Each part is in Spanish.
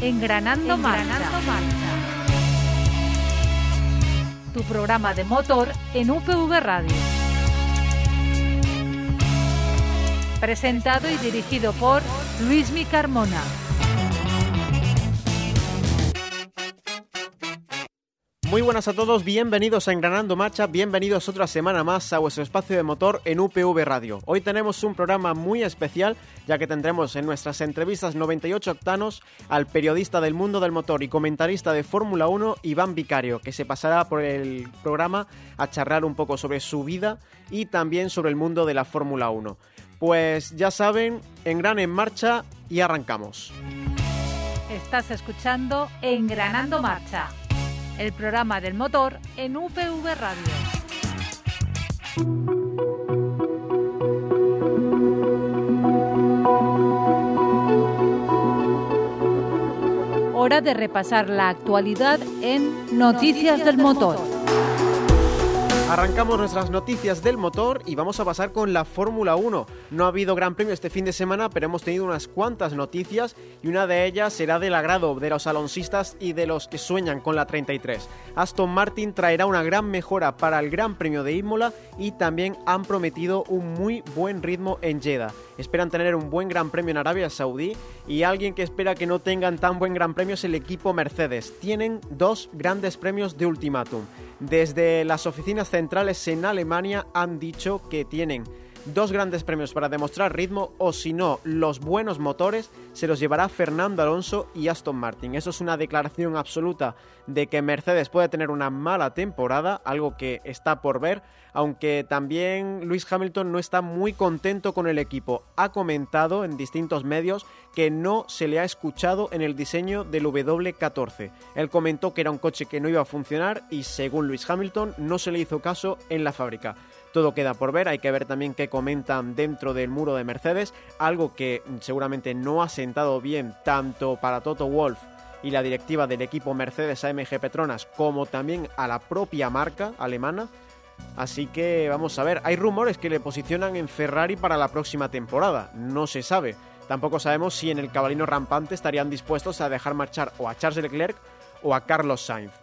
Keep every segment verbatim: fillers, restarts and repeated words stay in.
Engranando, Engranando Marcha. Marcha. Tu programa de motor en U P V Radio. Presentado y dirigido por Luismi Carmona. Muy buenas a todos, bienvenidos a Engranando Marcha, bienvenidos otra semana más a vuestro espacio de motor en U P V Radio. Hoy tenemos un programa muy especial, ya que tendremos en nuestras entrevistas noventa y ocho octanos al periodista del mundo del motor y comentarista de Fórmula uno, Iván Vicario, que se pasará por el programa a charlar un poco sobre su vida y también sobre el mundo de la Fórmula uno. Pues ya saben, Engran en marcha y arrancamos. Estás escuchando Engranando Marcha, el programa del motor en U P V Radio. Hora de repasar la actualidad en Noticias del Motor. Arrancamos nuestras noticias del motor y vamos a pasar con la Fórmula uno. No ha habido gran premio este fin de semana, pero hemos tenido unas cuantas noticias y una de ellas será del agrado de los alonsistas y de los que sueñan con la treinta y tres. Aston Martin traerá una gran mejora para el Gran Premio de Imola y también han prometido un muy buen ritmo en Jeddah. Esperan tener un buen Gran Premio en Arabia Saudí y alguien que espera que no tengan tan buen Gran Premio es el equipo Mercedes. Tienen dos grandes premios de ultimátum. Desde las oficinas centrales en Alemania han dicho que tienen dos grandes premios para demostrar ritmo, o si no, los buenos motores se los llevará Fernando Alonso y Aston Martin. Eso es una declaración absoluta de que Mercedes puede tener una mala temporada, algo que está por ver, aunque también Lewis Hamilton no está muy contento con el equipo. Ha comentado en distintos medios que no se le ha escuchado en el diseño del W catorce. Él comentó que era un coche que no iba a funcionar y, según Lewis Hamilton, no se le hizo caso en la fábrica. Todo queda por ver, hay que ver también qué comentan dentro del muro de Mercedes, algo que seguramente no ha sentado bien tanto para Toto Wolff y la directiva del equipo Mercedes A M G Petronas como también a la propia marca alemana. Así que vamos a ver, hay rumores que le posicionan en Ferrari para la próxima temporada, no se sabe. Tampoco sabemos si en el cabalino rampante estarían dispuestos a dejar marchar o a Charles Leclerc o a Carlos Sainz.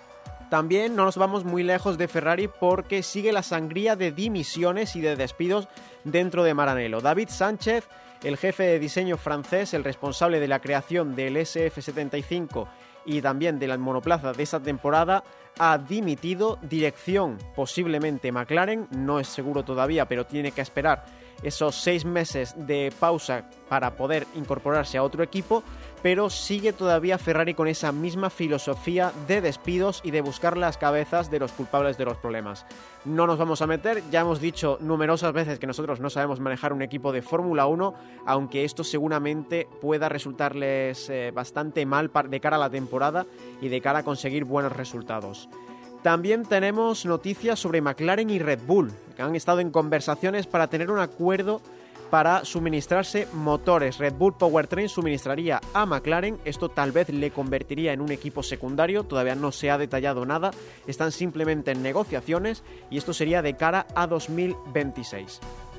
También no nos vamos muy lejos de Ferrari porque sigue la sangría de dimisiones y de despidos dentro de Maranello. David Sánchez, el jefe de diseño francés, el responsable de la creación del S F setenta y cinco y también de la monoplaza de esta temporada, ha dimitido. Dirección posiblemente McLaren, no es seguro todavía, pero tiene que esperar esos seis meses de pausa para poder incorporarse a otro equipo, pero sigue todavía Ferrari con esa misma filosofía de despidos y de buscar las cabezas de los culpables de los problemas. No nos vamos a meter, ya hemos dicho numerosas veces que nosotros no sabemos manejar un equipo de Fórmula uno, aunque esto seguramente pueda resultarles eh, bastante mal de cara a la temporada y de cara a conseguir buenos resultados. También tenemos noticias sobre McLaren y Red Bull, que han estado en conversaciones para tener un acuerdo para suministrarse motores. Red Bull Powertrain suministraría a McLaren, esto tal vez le convertiría en un equipo secundario, todavía no se ha detallado nada, están simplemente en negociaciones y esto sería de cara a dos mil veintiséis.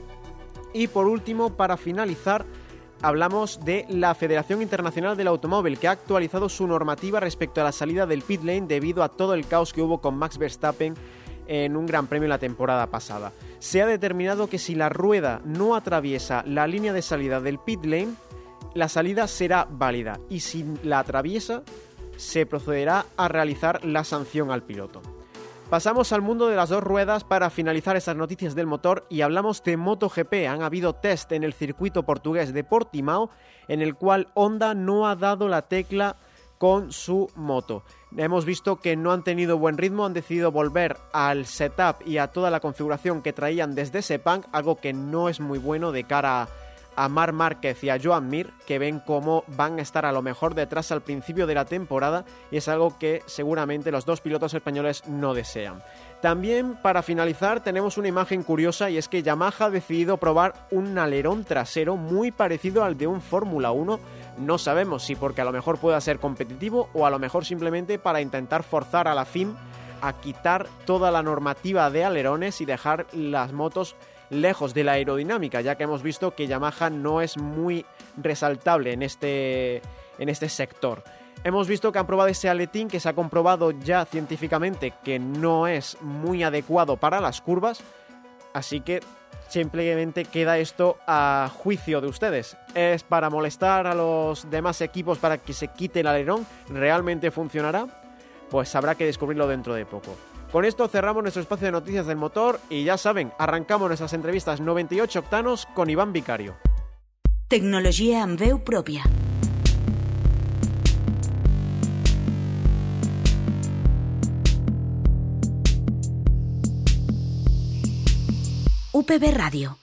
Y por último, para finalizar, hablamos de la Federación Internacional del Automóvil, que ha actualizado su normativa respecto a la salida del pit lane debido a todo el caos que hubo con Max Verstappen en un gran premio la temporada pasada. Se ha determinado que si la rueda no atraviesa la línea de salida del pit lane, la salida será válida, y si la atraviesa, se procederá a realizar la sanción al piloto. Pasamos al mundo de las dos ruedas para finalizar estas noticias del motor y hablamos de MotoGP. Han habido test en el circuito portugués de Portimao en el cual Honda no ha dado la tecla con su moto. Hemos visto que no han tenido buen ritmo, han decidido volver al setup y a toda la configuración que traían desde Sepang, algo que no es muy bueno de cara a a Marc Márquez y a Joan Mir, que ven cómo van a estar a lo mejor detrás al principio de la temporada, y es algo que seguramente los dos pilotos españoles no desean. También, para finalizar, tenemos una imagen curiosa, y es que Yamaha ha decidido probar un alerón trasero muy parecido al de un Fórmula uno. No sabemos si porque a lo mejor pueda ser competitivo o a lo mejor simplemente para intentar forzar a la F I M a quitar toda la normativa de alerones y dejar las motos lejos de la aerodinámica, ya que hemos visto que Yamaha no es muy resaltable en este, en este sector. Hemos visto que han probado ese aletín que se ha comprobado ya científicamente que no es muy adecuado para las curvas, así que simplemente queda esto a juicio de ustedes. ¿Es para molestar a los demás equipos para que se quite el alerón? ¿Realmente funcionará? Pues habrá que descubrirlo dentro de poco. Con esto cerramos nuestro espacio de noticias del motor y ya saben, arrancamos nuestras entrevistas noventa y ocho octanos con Iván Vicario. Tecnologia amb veu pròpia. U P B Radio.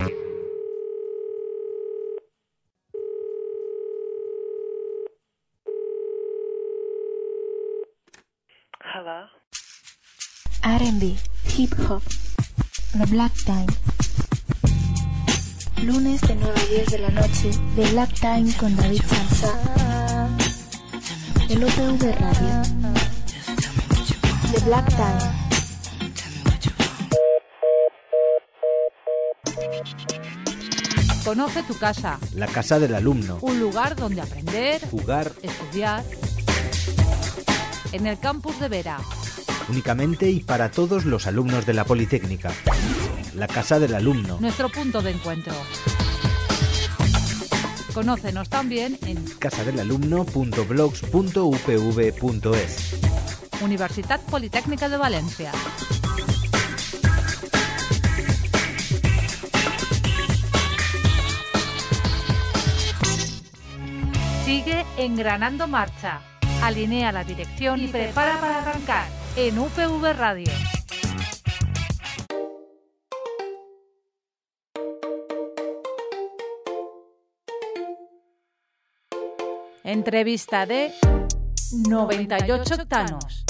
Hello. R and B, hip hop, The Black Time. Lunes de nueve a diez de la noche, The Black Time con David Sansa. El U P V Radio. The Black Time. Conoce tu casa. La casa del alumno. Un lugar donde aprender, jugar, estudiar. En el campus de Vera. Únicamente y para todos los alumnos de la Politécnica. La casa del alumno. Nuestro punto de encuentro. Conócenos también en casadelalumno punto blogs punto u p v punto es. Universitat Politécnica de Valencia. Sigue engranando marcha. Alinea la dirección y prepara para arrancar en U P V Radio. Entrevista de noventa y ocho octanos.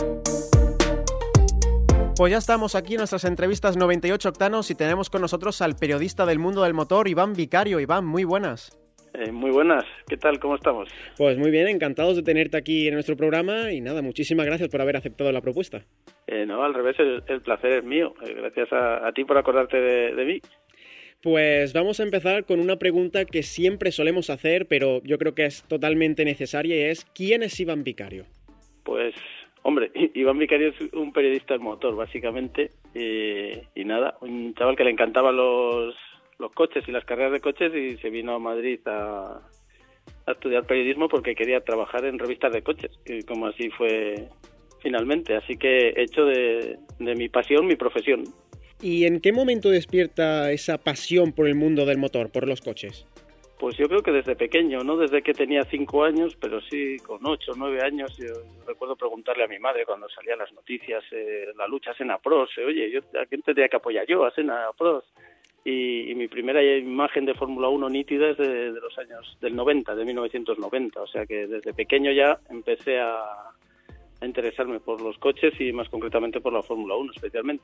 Pues ya estamos aquí en nuestras entrevistas noventa y ocho octanos y tenemos con nosotros al periodista del mundo del motor, Iván Vicario. Iván, muy buenas. Eh, muy buenas, ¿qué tal? ¿Cómo estamos? Pues muy bien, encantados de tenerte aquí en nuestro programa y nada, muchísimas gracias por haber aceptado la propuesta. Eh, no, al revés, el, el placer es mío. Eh, gracias a, a ti por acordarte de, de mí. Pues vamos a empezar con una pregunta que siempre solemos hacer, pero yo creo que es totalmente necesaria y es ¿quién es Iván Vicario? Pues, hombre, Iván Vicario es un periodista del motor, básicamente, eh, y nada, un chaval que le encantaban los... los coches y las carreras de coches y se vino a Madrid a, a estudiar periodismo porque quería trabajar en revistas de coches, y como así fue finalmente. Así que he hecho de, de mi pasión mi profesión. ¿Y en qué momento despierta esa pasión por el mundo del motor, por los coches? Pues yo creo que desde pequeño, no desde que tenía cinco años, pero sí con ocho, nueve años. Yo recuerdo preguntarle a mi madre cuando salían las noticias, eh, la lucha Senna-Prost, eh, oye, yo, ¿a quién tendría que apoyar yo? A Senna-Prost. Y, y mi primera imagen de Fórmula uno nítida es de, de los años del noventa, de mil novecientos noventa, o sea que desde pequeño ya empecé a, a interesarme por los coches y más concretamente por la Fórmula uno especialmente.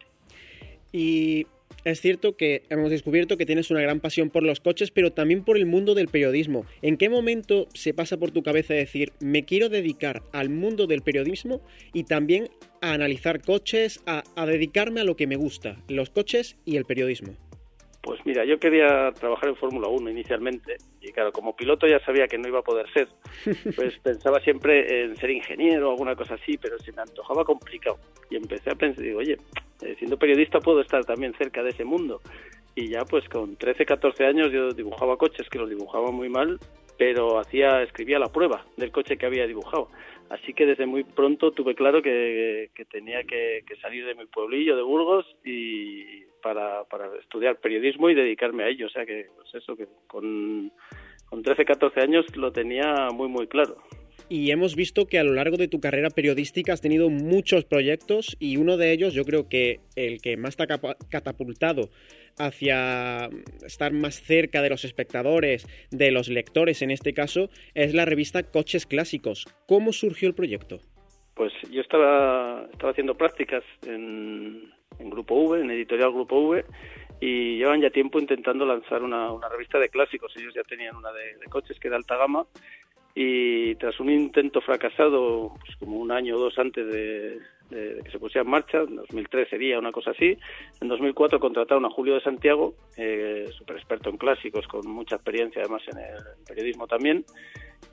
Y es cierto que hemos descubierto que tienes una gran pasión por los coches, pero también por el mundo del periodismo. ¿En qué momento se pasa por tu cabeza decir, me quiero dedicar al mundo del periodismo y también a analizar coches, a, a dedicarme a lo que me gusta, los coches y el periodismo? Pues mira, yo quería trabajar en Fórmula uno inicialmente y claro, como piloto ya sabía que no iba a poder ser, pues pensaba siempre en ser ingeniero o alguna cosa así, pero se me antojaba complicado y empecé a pensar, digo, oye, eh, siendo periodista puedo estar también cerca de ese mundo y ya pues con trece, catorce años yo dibujaba coches que los dibujaba muy mal, pero hacía, escribía la prueba del coche que había dibujado. Así que desde muy pronto tuve claro que, que tenía que, que salir de mi pueblillo de Burgos y para, para estudiar periodismo y dedicarme a ello. O sea que, pues eso, que con, con trece, catorce años lo tenía muy, muy claro. Y hemos visto que a lo largo de tu carrera periodística has tenido muchos proyectos y uno de ellos, yo creo que el que más te ha catapultado hacia estar más cerca de los espectadores, de los lectores en este caso, es la revista Coches Clásicos. ¿Cómo surgió el proyecto? Pues yo estaba, estaba haciendo prácticas en, en Grupo V, en Editorial Grupo V, y llevan ya tiempo intentando lanzar una, una revista de clásicos. Ellos ya tenían una de, de coches que era alta gama, y tras un intento fracasado, pues como un año o dos antes de, de, de que se pusiera en marcha, en dos mil tres sería una cosa así, en dos mil cuatro contrataron a Julio de Santiago, eh, súper experto en clásicos, con mucha experiencia además en el periodismo también,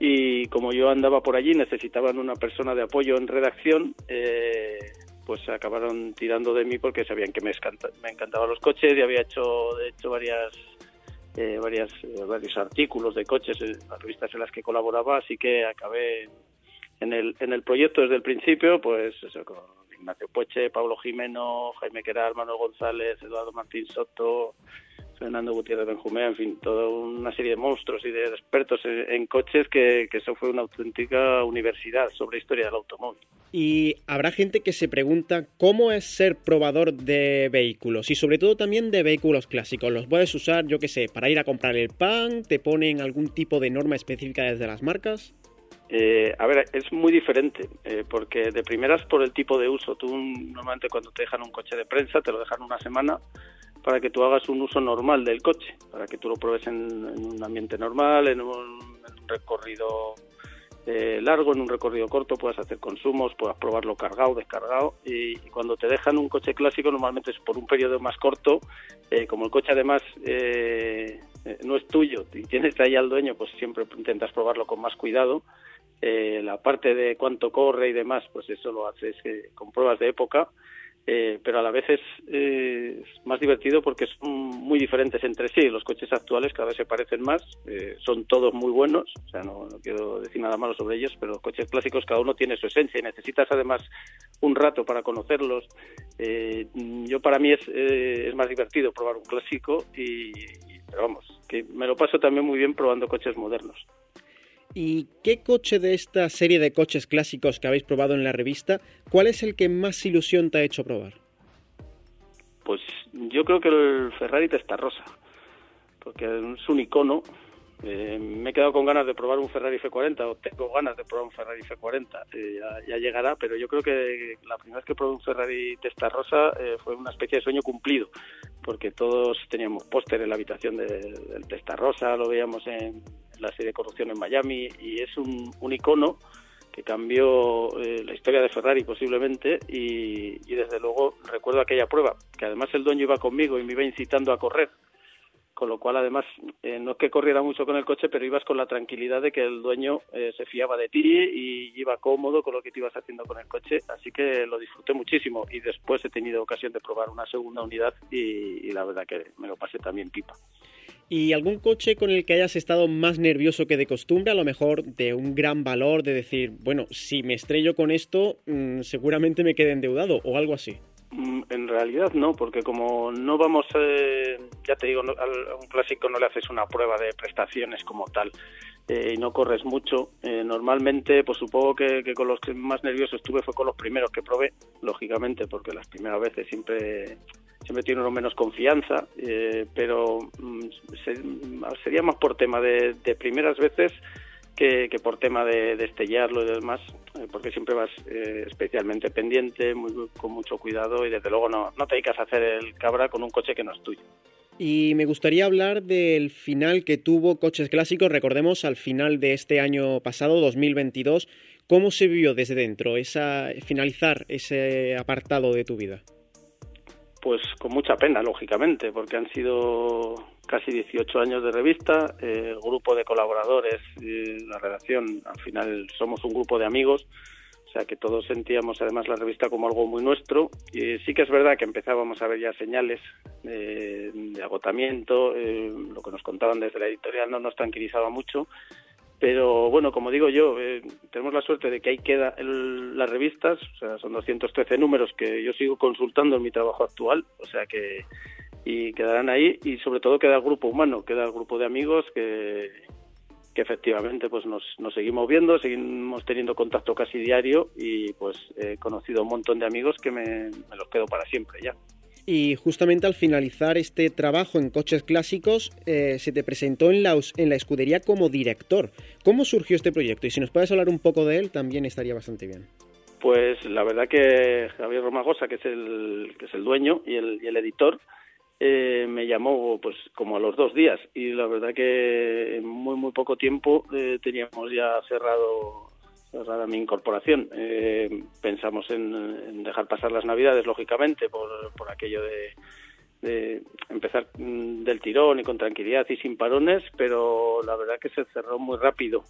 y como yo andaba por allí, necesitaban una persona de apoyo en redacción, eh, pues acabaron tirando de mí porque sabían que me, encanta, me encantaban los coches y había hecho, de hecho, varias... Eh, varias, eh, varios artículos de coches en las revistas en las que colaboraba, así que acabé en el en el proyecto desde el principio, pues eso, con Ignacio Pueche, Pablo Jimeno, Jaime Queral, Manuel González, Eduardo Martín Soto, Fernando Gutiérrez Benjumea, en fin, toda una serie de monstruos y de expertos en, en coches que, que eso fue una auténtica universidad sobre historia del automóvil. Y habrá gente que se pregunta cómo es ser probador de vehículos y sobre todo también de vehículos clásicos. ¿Los puedes usar, yo qué sé, para ir a comprar el pan? ¿Te ponen algún tipo de norma específica desde las marcas? Eh, a ver, es muy diferente, eh, porque de primeras por el tipo de uso. Tú normalmente cuando te dejan un coche de prensa te lo dejan una semana para que tú hagas un uso normal del coche, para que tú lo pruebes en, en un ambiente normal, en un, en un recorrido eh, largo, en un recorrido corto, puedas hacer consumos, puedas probarlo cargado, descargado, y, y cuando te dejan un coche clásico normalmente es por un periodo más corto, eh, como el coche además eh, eh, no es tuyo y tienes ahí al dueño, pues siempre intentas probarlo con más cuidado. Eh, la parte de cuánto corre y demás, pues eso lo haces eh, con pruebas de época, eh, pero a la vez es, eh, es más divertido porque son muy diferentes entre sí. Los coches actuales cada vez se parecen más, eh, son todos muy buenos, o sea, no, no quiero decir nada malo sobre ellos, pero los coches clásicos cada uno tiene su esencia y necesitas además un rato para conocerlos. Eh, yo para mí es, eh, es más divertido probar un clásico, y, y, pero vamos, que me lo paso también muy bien probando coches modernos. ¿Y qué coche de esta serie de coches clásicos que habéis probado en la revista, cuál es el que más ilusión te ha hecho probar? Pues yo creo que el Ferrari Testarossa, porque es un icono. Eh, me he quedado con ganas de probar un Ferrari F cuarenta, o tengo ganas de probar un Ferrari F cuarenta, eh, ya, ya llegará, pero yo creo que la primera vez que probé un Ferrari Testarossa eh, fue una especie de sueño cumplido, porque todos teníamos póster en la habitación de, del Testarossa, lo veíamos en la serie de Corrupción en Miami, y es un, un icono que cambió eh, la historia de Ferrari posiblemente, y, y desde luego recuerdo aquella prueba, que además el dueño iba conmigo y me iba incitando a correr, con lo cual además eh, no es que corriera mucho con el coche, pero ibas con la tranquilidad de que el dueño eh, se fiaba de ti y iba cómodo con lo que te ibas haciendo con el coche, así que lo disfruté muchísimo, y después he tenido ocasión de probar una segunda unidad y, y la verdad que me lo pasé también pipa. ¿Y algún coche con el que hayas estado más nervioso que de costumbre? A lo mejor de un gran valor, de decir, bueno, si me estrello con esto, mmm, seguramente me quede endeudado, o algo así. En realidad no, porque como no vamos, eh, ya te digo, no, a un clásico no le haces una prueba de prestaciones como tal, eh, y no corres mucho. Eh, normalmente, pues supongo que, que con los que más nervioso estuve fue con los primeros que probé, lógicamente, porque las primeras veces siempre siempre tiene uno menos confianza, eh, pero mm, se, sería más por tema de, de primeras veces que, que por tema de, de estellarlo y demás, eh, porque siempre vas eh, especialmente pendiente, muy, con mucho cuidado, y desde luego no, no te dedicas a hacer el cabra con un coche que no es tuyo. Y me gustaría hablar del final que tuvo Coches Clásicos. Recordemos, al final de este año pasado, dos mil veintidós, ¿cómo se vivió desde dentro esa, finalizar ese apartado de tu vida? Pues con mucha pena, lógicamente, porque han sido casi dieciocho años de revista, eh, el grupo de colaboradores y la redacción, al final somos un grupo de amigos, o sea que todos sentíamos además la revista como algo muy nuestro, y sí que es verdad que empezábamos a ver ya señales eh, de agotamiento, eh, lo que nos contaban desde la editorial no nos tranquilizaba mucho, pero bueno, como digo yo, eh, tenemos la suerte de que ahí queda el, las revistas, o sea, son doscientos trece números que yo sigo consultando en mi trabajo actual, o sea que y quedarán ahí, y sobre todo queda el grupo humano, queda el grupo de amigos que, que efectivamente pues nos, nos seguimos viendo, seguimos teniendo contacto casi diario, y pues he conocido un montón de amigos que me, me los quedo para siempre ya. Y justamente al finalizar este trabajo en Coches Clásicos, eh, se te presentó en la, en la escudería como director. ¿Cómo surgió este proyecto? Y si nos puedes hablar un poco de él, también estaría bastante bien. Pues la verdad que Javier Romagosa, que es el, que es el dueño y el, y el editor, eh, me llamó pues como a los dos días, y la verdad que en muy muy poco tiempo eh, teníamos ya cerrado cerrada mi incorporación. Eh, pensamos en, en dejar pasar las Navidades, lógicamente, por, por aquello de, de empezar del tirón y con tranquilidad y sin parones, pero la verdad que se cerró muy rápido.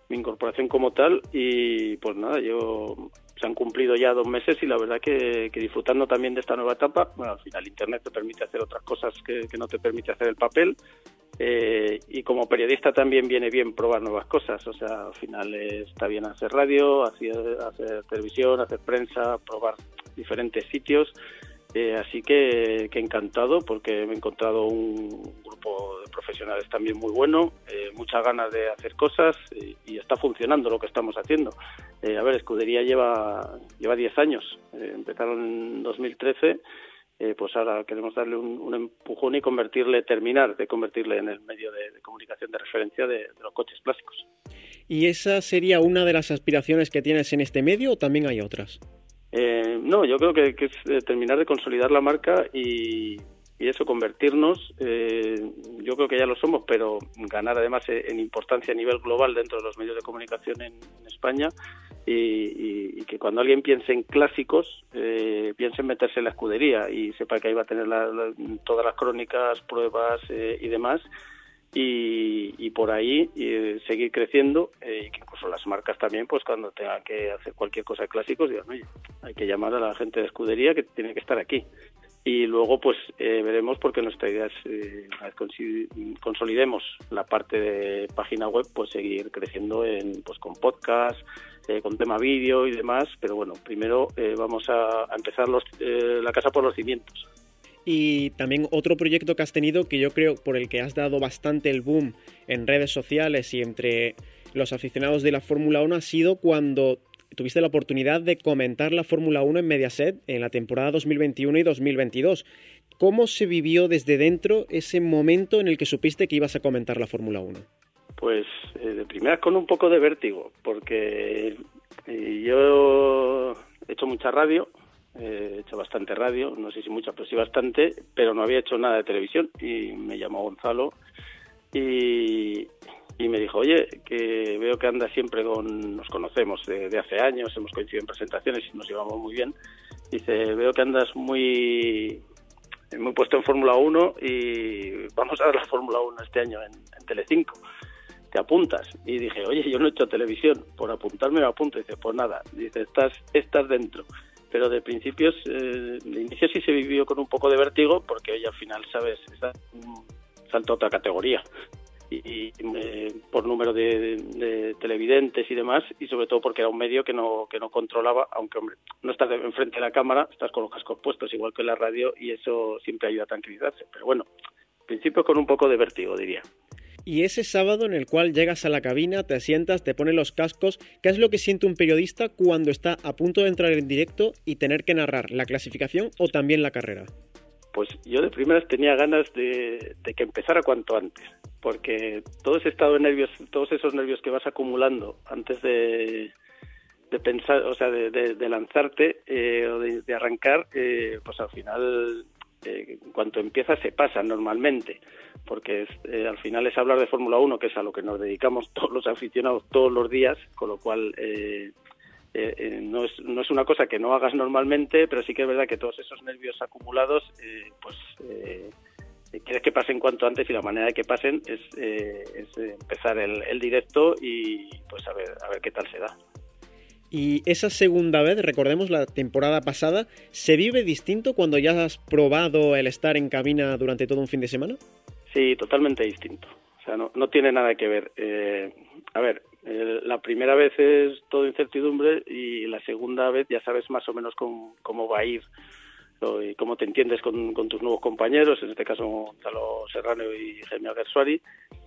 mi incorporación como tal, y pues nada, yo se han cumplido ya dos meses y la verdad que, que disfrutando también de esta nueva etapa. Bueno, al final Internet te permite hacer otras cosas que, que no te permite hacer el papel, eh, y como periodista también viene bien probar nuevas cosas, o sea, al final eh, está bien hacer radio, hacer, hacer televisión, hacer prensa, probar diferentes sitios. Eh, así que, que encantado, porque me he encontrado un grupo de profesionales también muy bueno, eh, muchas ganas de hacer cosas, eh, y está funcionando lo que estamos haciendo. Eh, a ver, Escudería lleva lleva diez años, eh, empezaron en dos mil trece, eh, pues ahora queremos darle un, un empujón y convertirle, terminar de convertirle en el medio de, de comunicación de referencia de, de los coches clásicos. ¿Y esa sería una de las aspiraciones que tienes en este medio o también hay otras? Eh, no, yo creo que, que es eh, terminar de consolidar la marca y, y eso, convertirnos, eh, yo creo que ya lo somos, pero ganar además en importancia a nivel global dentro de los medios de comunicación en, en España, y, y, y que cuando alguien piense en clásicos, eh, piense en meterse en la escudería y sepa que ahí va a tener la, la, todas las crónicas, pruebas eh, y demás. Y, y por ahí y seguir creciendo, eh, y que incluso las marcas también, pues cuando tengan que hacer cualquier cosa de clásicos, digan, oye, hay que llamar a la gente de Escudería que tiene que estar aquí. Y luego pues eh, veremos, porque nuestra idea es, eh, una vez consi- consolidemos la parte de página web, pues seguir creciendo en pues con podcast, eh, con tema vídeo y demás, pero bueno, primero eh, vamos a, a empezar los, eh, la casa por los cimientos. Y también otro proyecto que has tenido, que yo creo por el que has dado bastante el boom en redes sociales y entre los aficionados de la Fórmula uno, ha sido cuando tuviste la oportunidad de comentar la Fórmula uno en Mediaset en la temporada dos mil veintiuno y dos mil veintidós. ¿Cómo se vivió desde dentro ese momento en el que supiste que ibas a comentar la Fórmula uno? Pues eh, de primeras con un poco de vértigo, porque eh, yo he hecho mucha radio. He hecho bastante radio, no sé si mucha, pero sí bastante, pero no había hecho nada de televisión, y me llamó Gonzalo y, y me dijo, oye, que veo que andas siempre con, nos conocemos de, de hace años, hemos coincidido en presentaciones y nos llevamos muy bien. Dice, veo que andas muy, muy puesto en Fórmula uno y vamos a ver la Fórmula uno este año en, en Telecinco. ¿Te apuntas? Y dije, oye, yo no he hecho televisión, por apuntarme me apunto. Dice, pues nada, dice, estás, estás dentro. Pero de principios, eh, de inicio sí se vivió con un poco de vértigo, porque hoy al final, ¿sabes?, salta a otra categoría. Y, y eh, por número de, de, de televidentes y demás, y sobre todo porque era un medio que no que no controlaba, aunque, hombre, no estás enfrente de la cámara, estás con los cascos puestos, igual que en la radio, y eso siempre ayuda a tranquilizarse. Pero bueno, en principio con un poco de vértigo, diría. Y ese sábado en el cual llegas a la cabina, te sientas, te pones los cascos, ¿qué es lo que siente un periodista cuando está a punto de entrar en directo y tener que narrar la clasificación o también la carrera? Pues yo de primeras tenía ganas de, de que empezara cuanto antes, porque todo ese estado de nervios, todos esos nervios que vas acumulando antes de, de pensar, o sea, de, de, de lanzarte eh, o de, de arrancar, eh, pues al final, eh, en cuanto empieza se pasa normalmente, porque es, eh, al final es hablar de Fórmula uno, que es a lo que nos dedicamos todos los aficionados todos los días, con lo cual eh, eh, eh, no es no es una cosa que no hagas normalmente, pero sí que es verdad que todos esos nervios acumulados, eh, pues eh, quieres que pasen cuanto antes, y la manera de que pasen es, eh, es empezar el, el directo y pues a ver a ver qué tal se da. Y esa segunda vez, recordemos la temporada pasada, ¿se vive distinto cuando ya has probado el estar en cabina durante todo un fin de semana? Sí, totalmente distinto. O sea, no, no tiene nada que ver. Eh, a ver, eh, la primera vez es todo incertidumbre, y la segunda vez ya sabes más o menos cómo, cómo va a ir, o, y cómo te entiendes con, con tus nuevos compañeros, en este caso Gonzalo Serrano y Jaime Alguersuari.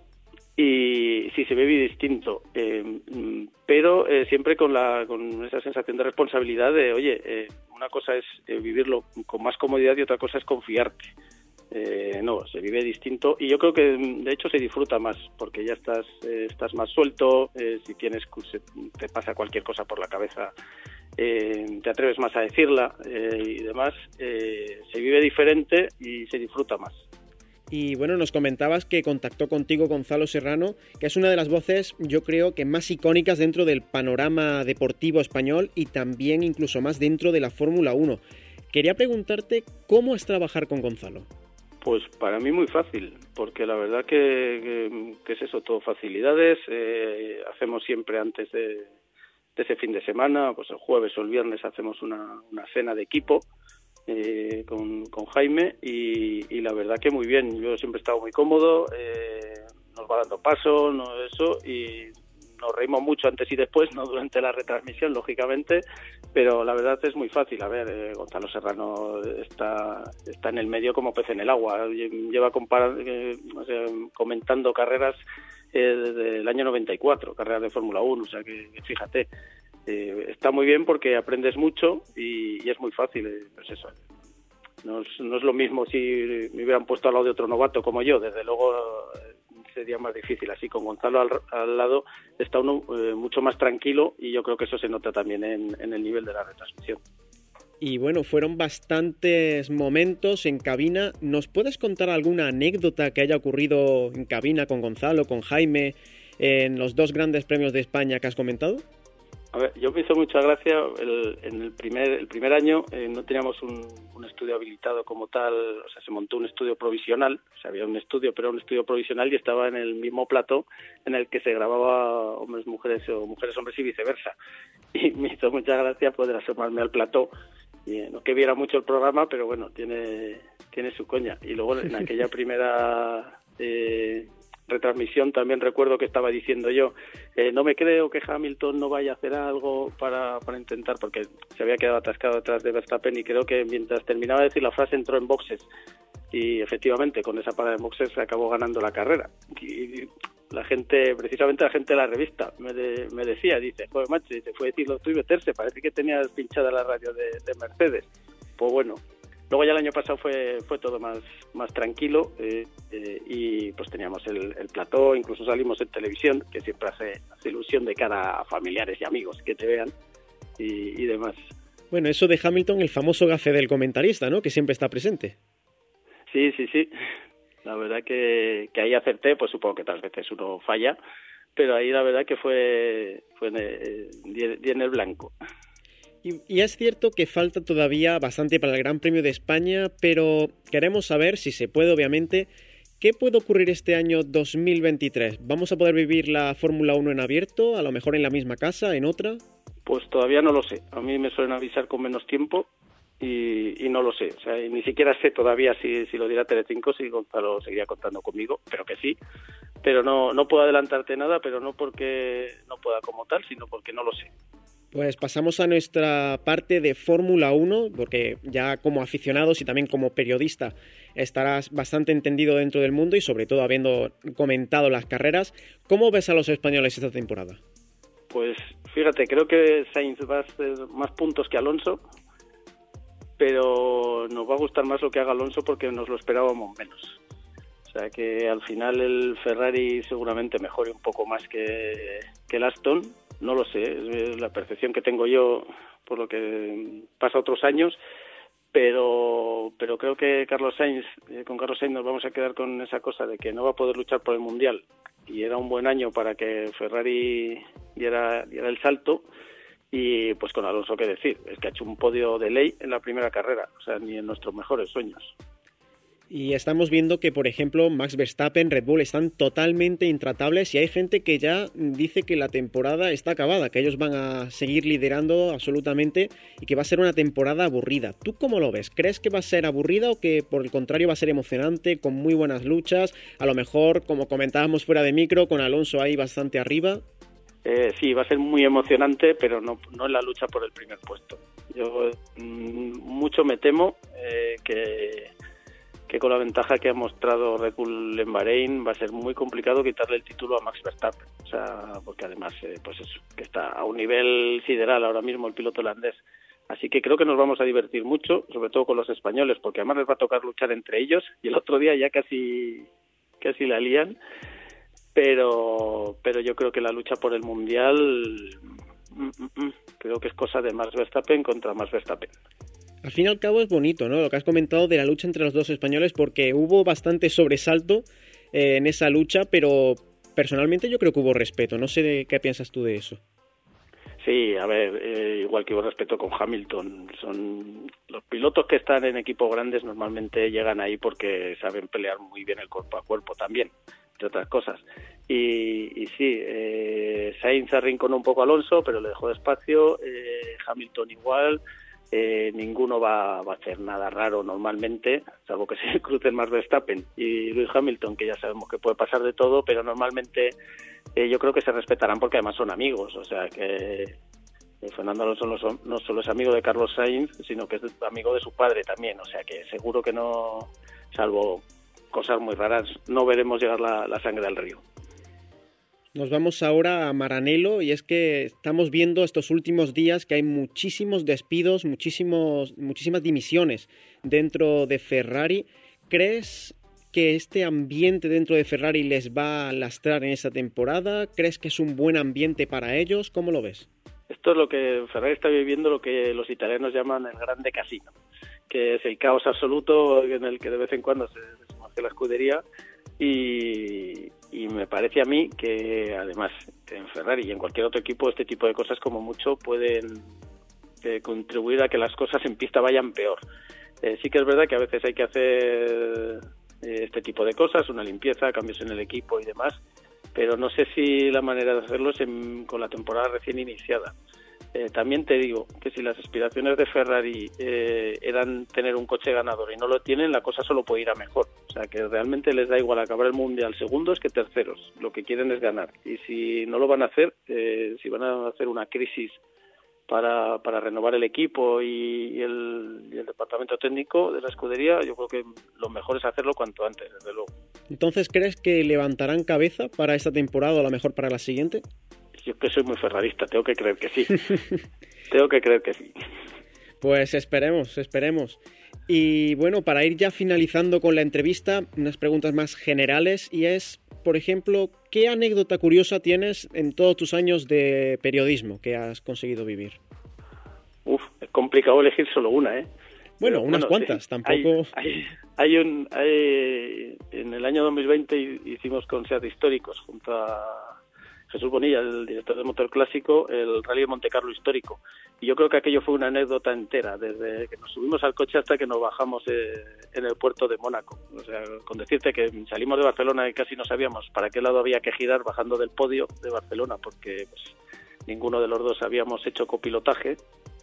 Y sí, se vive distinto, eh, pero eh, siempre con la con esa sensación de responsabilidad de, oye, eh, una cosa es eh, vivirlo con más comodidad y otra cosa es confiarte. Eh, no, se vive distinto, y yo creo que de hecho se disfruta más, porque ya estás eh, estás más suelto, eh, si tienes se, te pasa cualquier cosa por la cabeza, eh, te atreves más a decirla eh, y demás, eh, se vive diferente y se disfruta más. Y bueno, nos comentabas que contactó contigo Gonzalo Serrano, que es una de las voces, yo creo, que más icónicas dentro del panorama deportivo español y también incluso más dentro de la Fórmula uno. Quería preguntarte cómo es trabajar con Gonzalo. Pues para mí muy fácil, porque la verdad que, que, que es eso, todo facilidades. Eh, hacemos siempre antes de, de ese fin de semana, pues el jueves o el viernes hacemos una, una cena de equipo eh, con, con Jaime y, y la verdad que muy bien. Yo siempre he estado muy cómodo, eh, nos va dando paso, no eso, y nos reímos mucho antes y después, no durante la retransmisión, lógicamente, pero la verdad es muy fácil. A ver, eh, Gonzalo Serrano está está en el medio como pez en el agua. Lleva compara- eh, o sea, comentando carreras eh, desde el año noventa y cuatro, carreras de Fórmula uno, o sea que, fíjate, eh, está muy bien porque aprendes mucho y, y es muy fácil, eh, pues eso. No es, no es lo mismo si me hubieran puesto al lado de otro novato como yo, desde luego eh, sería más difícil. Así con Gonzalo al, al lado está uno eh, mucho más tranquilo y yo creo que eso se nota también en, en el nivel de la retransmisión. Y bueno, fueron bastantes momentos en cabina. ¿Nos puedes contar alguna anécdota que haya ocurrido en cabina con Gonzalo, con Jaime, en los dos grandes premios de España que has comentado? A ver, yo me hizo mucha gracia, el, en el primer el primer año eh, no teníamos un, un estudio habilitado como tal, o sea, se montó un estudio provisional, o sea, había un estudio, pero un estudio provisional y estaba en el mismo plató en el que se grababa hombres, mujeres o mujeres, hombres y viceversa. Y me hizo mucha gracia poder asomarme al plató, y eh, no que viera mucho el programa, pero bueno, tiene, tiene su coña. Y luego en aquella primera... Eh, retransmisión también recuerdo que estaba diciendo yo eh, no me creo que Hamilton no vaya a hacer algo para, para intentar, porque se había quedado atascado detrás de Verstappen y creo que mientras terminaba de decir la frase entró en boxes y efectivamente con esa parada de boxes se acabó ganando la carrera. Y la gente, precisamente la gente de la revista me, de, me decía, dice, joder macho, te fue a decirlo tú y meterse, parece que tenías pinchada la radio de, de Mercedes. Pues bueno, luego ya el año pasado fue fue todo más más tranquilo eh, eh, y pues teníamos el, el plató, incluso salimos en televisión, que siempre hace, hace ilusión de cara a familiares y amigos que te vean y, y demás. Bueno, eso de Hamilton, el famoso gafe del comentarista, ¿no? Que siempre está presente. Sí, sí, sí. La verdad que, que ahí acerté, pues supongo que otras veces uno falla, pero ahí la verdad que fue fue di en el blanco. Y, y es cierto que falta todavía bastante para el Gran Premio de España, pero queremos saber, si se puede obviamente, ¿qué puede ocurrir este año dos mil veintitrés? ¿Vamos a poder vivir la Fórmula uno en abierto, a lo mejor en la misma casa, en otra? Pues todavía no lo sé. A mí me suelen avisar con menos tiempo y, y no lo sé. O sea, ni siquiera sé todavía si, si lo dirá Telecinco, si Gonzalo seguiría contando conmigo, pero que sí. Pero no, no puedo adelantarte nada, pero no porque no pueda como tal, sino porque no lo sé. Pues pasamos a nuestra parte de Fórmula uno, porque ya como aficionados y también como periodista estarás bastante entendido dentro del mundo y sobre todo habiendo comentado las carreras. ¿Cómo ves a los españoles esta temporada? Pues fíjate, creo que Sainz va a hacer más puntos que Alonso, pero nos va a gustar más lo que haga Alonso porque nos lo esperábamos menos. O sea que al final el Ferrari seguramente mejore un poco más que, que el Aston. No lo sé, es la percepción que tengo yo por lo que pasa otros años, pero pero creo que Carlos Sainz, eh, con Carlos Sainz nos vamos a quedar con esa cosa de que no va a poder luchar por el Mundial y era un buen año para que Ferrari diera, diera el salto y pues con Alonso qué decir, es que ha hecho un podio de ley en la primera carrera, o sea, ni en nuestros mejores sueños. Y estamos viendo que, por ejemplo, Max Verstappen, Red Bull están totalmente intratables y hay gente que ya dice que la temporada está acabada, que ellos van a seguir liderando absolutamente y que va a ser una temporada aburrida. ¿Tú cómo lo ves? ¿Crees que va a ser aburrida o que por el contrario va a ser emocionante, con muy buenas luchas? A lo mejor, como comentábamos fuera de micro, con Alonso ahí bastante arriba. Eh, sí, va a ser muy emocionante, pero no, no en la lucha por el primer puesto. Yo mmm, mucho me temo eh, que... que con la ventaja que ha mostrado Red Bull en Bahrein va a ser muy complicado quitarle el título a Max Verstappen, o sea, porque además eh, pues eso, que está a un nivel sideral ahora mismo el piloto holandés, así que creo que nos vamos a divertir mucho, sobre todo con los españoles, porque además les va a tocar luchar entre ellos y el otro día ya casi casi la lían, pero pero yo creo que la lucha por el Mundial mm, mm, mm, creo que es cosa de Max Verstappen contra Max Verstappen. Al fin y al cabo es bonito, ¿no? Lo que has comentado de la lucha entre los dos españoles, porque hubo bastante sobresalto eh, en esa lucha, pero personalmente yo creo que hubo respeto. No sé de qué piensas tú de eso. Sí, a ver, eh, igual que hubo respeto con Hamilton, son los pilotos que están en equipos grandes normalmente llegan ahí porque saben pelear muy bien el cuerpo a cuerpo también, entre otras cosas. Y, y sí, eh, Sainz arrinconó un poco a Alonso, pero le dejó despacio, eh, Hamilton igual, eh, ninguno va, va a hacer nada raro normalmente, salvo que se crucen más Verstappen y Lewis Hamilton, que ya sabemos que puede pasar de todo, pero normalmente eh, yo creo que se respetarán porque además son amigos, o sea que eh, Fernando Alonso no, son, no solo es amigo de Carlos Sainz, sino que es amigo de su padre también, o sea que seguro que no, salvo cosas muy raras, no veremos llegar la, la sangre al río. Nos vamos ahora a Maranello y es que estamos viendo estos últimos días que hay muchísimos despidos, muchísimos, muchísimas dimisiones dentro de Ferrari. ¿Crees que este ambiente dentro de Ferrari les va a lastrar en esta temporada? ¿Crees que es un buen ambiente para ellos? ¿Cómo lo ves? Esto es lo que Ferrari está viviendo, lo que los italianos llaman el grande casino, que es el caos absoluto en el que de vez en cuando se desguace la escudería. Y, y me parece a mí que además en Ferrari y en cualquier otro equipo este tipo de cosas como mucho pueden eh, contribuir a que las cosas en pista vayan peor. Eh, sí que es verdad que a veces hay que hacer eh, este tipo de cosas, una limpieza, cambios en el equipo y demás, pero no sé si la manera de hacerlo es en, con la temporada recién iniciada. Eh, también te digo que si las aspiraciones de Ferrari eh, eran tener un coche ganador y no lo tienen, la cosa solo puede ir a mejor. O sea, que realmente les da igual acabar el Mundial segundos que terceros. Lo que quieren es ganar. Y si no lo van a hacer, eh, si van a hacer una crisis para, para renovar el equipo y, y, el, y el departamento técnico de la escudería, yo creo que lo mejor es hacerlo cuanto antes, desde luego. Entonces, ¿crees que levantarán cabeza para esta temporada o a lo mejor para la siguiente? Yo que soy muy ferrarista, tengo que creer que sí. tengo que creer que sí. Pues esperemos, esperemos. Y bueno, para ir ya finalizando con la entrevista, unas preguntas más generales y es, por ejemplo, ¿qué anécdota curiosa tienes en todos tus años de periodismo que has conseguido vivir? Uf, es complicado elegir solo una, ¿eh? Bueno, Pero, unas bueno, cuantas, sí, tampoco... Hay, hay, hay un... Hay, en el año dos mil veinte hicimos con SEAT Históricos junto a Jesús Bonilla, el director de Motor Clásico, el Rally de Monte Carlo histórico. Y yo creo que aquello fue una anécdota entera, desde que nos subimos al coche hasta que nos bajamos eh, en el puerto de Mónaco. O sea, con decirte que salimos de Barcelona y casi no sabíamos para qué lado había que girar bajando del podio de Barcelona, porque pues, ninguno de los dos habíamos hecho copilotaje.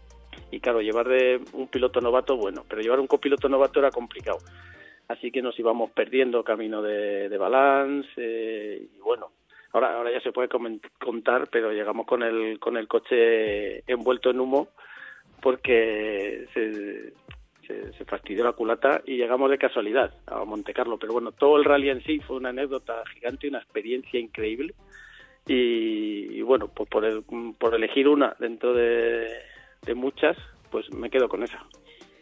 Y claro, llevar de un piloto novato, bueno, pero llevar un copiloto novato era complicado. Así que nos íbamos perdiendo camino de, de Valence eh, y bueno, Ahora, ahora ya se puede contar, pero llegamos con el con el coche envuelto en humo porque se, se, se fastidió la culata y llegamos de casualidad a Monte Carlo. Pero bueno, todo el rally en sí fue una anécdota gigante y una experiencia increíble. Y, y bueno, pues por, el, por elegir una dentro de, de muchas, pues me quedo con esa.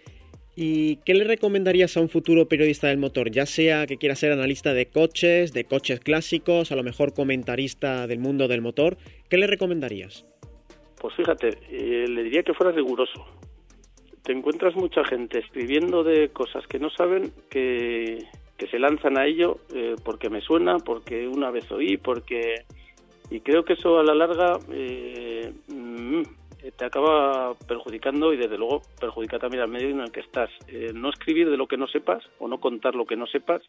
¿Y qué le recomendarías a un futuro periodista del motor? Ya sea que quiera ser analista de coches, de coches clásicos, a lo mejor comentarista del mundo del motor. ¿Qué le recomendarías? Pues fíjate, eh, le diría que fuera riguroso. Te encuentras mucha gente escribiendo de cosas que no saben, que, que se lanzan a ello eh, porque me suena, porque una vez oí, porque... Y creo que eso a la larga... Eh, mm, te acaba perjudicando y desde luego perjudica también al medio en el que estás. Eh, no escribir de lo que no sepas o no contar lo que no sepas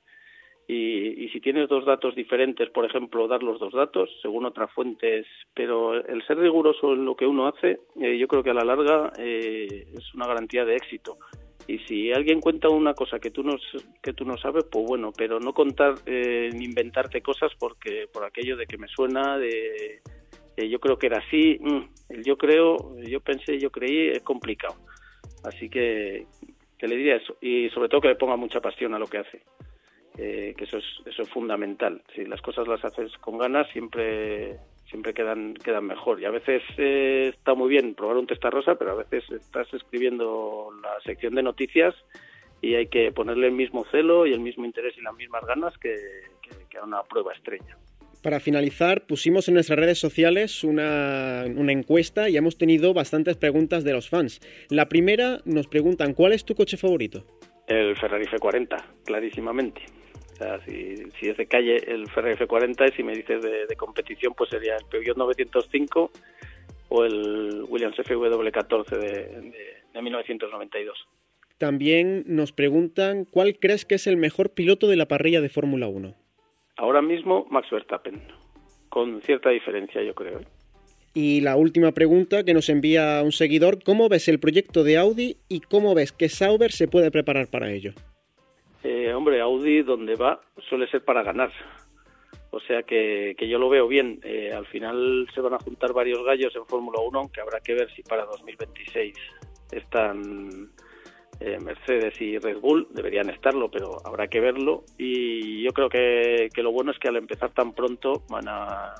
y, y si tienes dos datos diferentes, por ejemplo, dar los dos datos según otras fuentes, pero el ser riguroso en lo que uno hace, eh, yo creo que a la larga eh, es una garantía de éxito. Y si alguien cuenta una cosa que tú no que tú no sabes, pues bueno, pero no contar eh, ni inventarte cosas porque por aquello de que me suena, de yo creo que era así, el yo creo, yo pensé, yo creí, es complicado. Así que, que le diría eso. Y sobre todo que le ponga mucha pasión a lo que hace. Eh, que eso es, eso es fundamental. Si las cosas las haces con ganas, siempre siempre quedan quedan mejor. Y a veces eh, está muy bien probar un testarrosa, pero a veces estás escribiendo la sección de noticias y hay que ponerle el mismo celo y el mismo interés y las mismas ganas que, que, que a una prueba estrella. Para finalizar, pusimos en nuestras redes sociales una, una encuesta y hemos tenido bastantes preguntas de los fans. La primera nos preguntan, ¿cuál es tu coche favorito? El Ferrari F cuarenta, clarísimamente. O sea, si, si es de calle, el Ferrari F cuarenta, y si me dices de, de competición, pues sería el Peugeot novecientos cinco o el Williams F W catorce de, de, de mil novecientos noventa y dos. También nos preguntan, ¿cuál crees que es el mejor piloto de la parrilla de Fórmula uno? Ahora mismo Max Verstappen, con cierta diferencia, yo creo. Y la última pregunta que nos envía un seguidor, ¿cómo ves el proyecto de Audi y cómo ves que Sauber se puede preparar para ello? Eh, hombre, Audi donde va suele ser para ganar, o sea que, que yo lo veo bien. Eh, al final se van a juntar varios gallos en Fórmula uno, aunque habrá que ver si para dos mil veintiséis están eh, Mercedes y Red Bull, deberían estarlo, pero habrá que verlo. Y yo creo que, que lo bueno es que al empezar tan pronto van a,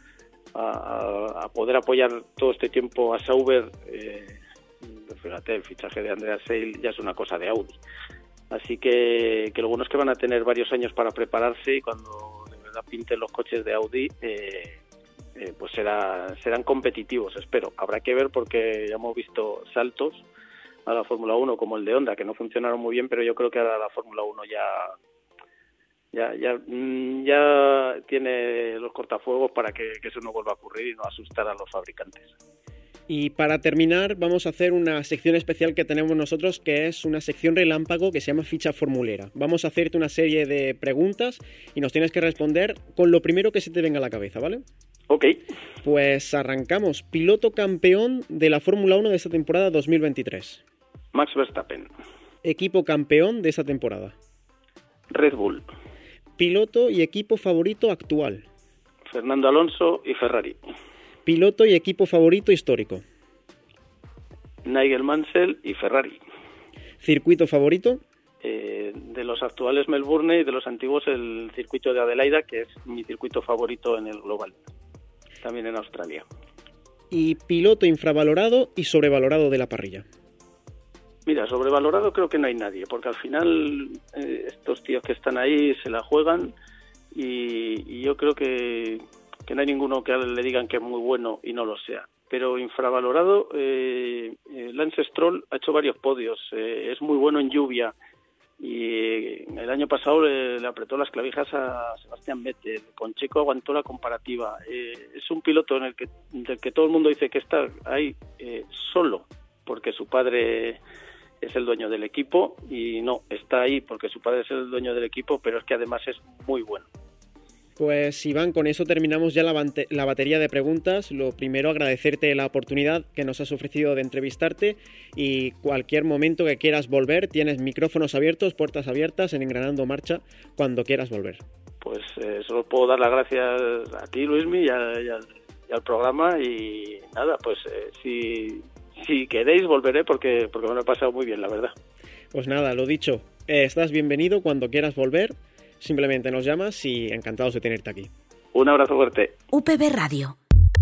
a, a poder apoyar todo este tiempo a Sauber. Eh, fíjate, el fichaje de Andreas Seidl ya es una cosa de Audi. Así que, que lo bueno es que van a tener varios años para prepararse y cuando de verdad pinten los coches de Audi, eh, eh, pues será, serán competitivos, espero. Habrá que ver porque ya hemos visto saltos a la Fórmula uno como el de Honda, que no funcionaron muy bien, pero yo creo que ahora la Fórmula uno ya, ya, ya, ya tiene los cortafuegos para que, que eso no vuelva a ocurrir y no asustar a los fabricantes. Y para terminar vamos a hacer una sección especial que tenemos nosotros, que es una sección relámpago que se llama Ficha Formulera. Vamos a hacerte una serie de preguntas y nos tienes que responder con lo primero que se te venga a la cabeza, ¿vale? Ok. Pues arrancamos. Piloto campeón de la Fórmula uno de esta temporada dos mil veintitrés. Max Verstappen. Equipo campeón de esta temporada. Red Bull. Piloto y equipo favorito actual. Fernando Alonso y Ferrari. Piloto y equipo favorito histórico. Nigel Mansell y Ferrari. Circuito favorito. Eh, de los actuales Melbourne y de los antiguos el circuito de Adelaida, que es mi circuito favorito en el global, también en Australia. Y piloto infravalorado y sobrevalorado de la parrilla. Mira, sobrevalorado creo que no hay nadie, porque al final eh, estos tíos que están ahí se la juegan y, y yo creo que, que no hay ninguno que le digan que es muy bueno y no lo sea. Pero infravalorado, eh, eh, Lance Stroll ha hecho varios podios, eh, es muy bueno en lluvia y el año pasado le, le apretó las clavijas a Sebastián Vettel, con Checo aguantó la comparativa. Eh, es un piloto en el que, del que todo el mundo dice que está ahí eh, solo, porque su padre es el dueño del equipo, y no, está ahí porque su padre es el dueño del equipo, pero es que además es muy bueno. Pues Iván, con eso terminamos ya la, bante- la batería de preguntas. Lo primero, agradecerte la oportunidad que nos has ofrecido de entrevistarte, y cualquier momento que quieras volver, tienes micrófonos abiertos, puertas abiertas en Engranando Marcha, cuando quieras volver. Pues eh, solo puedo dar las gracias a ti, Luismi, y, a, y, al, y al programa, y nada, pues eh, si, si queréis volveré porque, porque me lo he pasado muy bien, la verdad. Pues nada, lo dicho, eh, estás bienvenido cuando quieras volver. Simplemente nos llamas y encantados de tenerte aquí. Un abrazo fuerte. U P B Radio.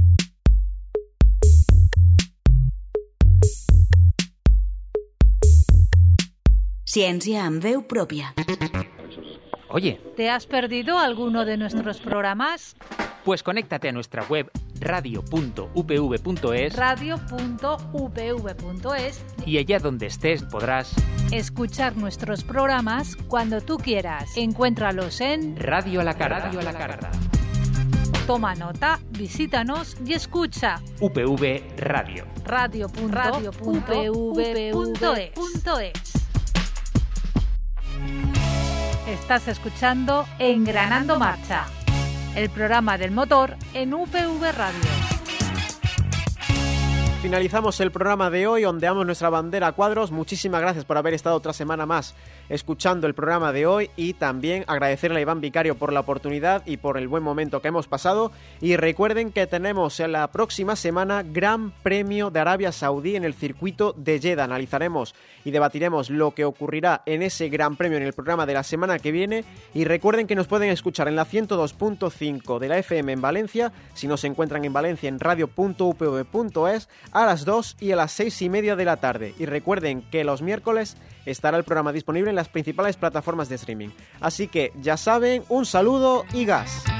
Ciència amb veu pròpia. Oye, ¿Te has perdido alguno de nuestros programas? pues conéctate a nuestra web radio punto u p v punto es radio punto u p v punto es y allá donde estés podrás escuchar nuestros programas cuando tú quieras. Encuéntralos en Radio a la Carta. Radio a la Carta. Toma nota, visítanos y escucha. U P V Radio. radio punto u p v punto es. Estás escuchando Engranando Marcha, el programa del motor en U P V Radio. Finalizamos el programa de hoy, ondeamos nuestra bandera a cuadros. Muchísimas gracias por haber estado otra semana más escuchando el programa de hoy, y también agradecerle a Iván Vicario por la oportunidad y por el buen momento que hemos pasado. Y recuerden que tenemos en la próxima semana Gran Premio de Arabia Saudí en el circuito de Jeddah. Analizaremos y debatiremos lo que ocurrirá en ese Gran Premio en el programa de la semana que viene. Y recuerden que nos pueden escuchar en la ciento dos punto cinco de la F M en Valencia, si nos encuentran en Valencia en radio punto u p v punto es, a las dos y a las seis y media de la tarde. Y recuerden que los miércoles estará el programa disponible en las principales plataformas de streaming. Así que ya saben, un saludo y gas.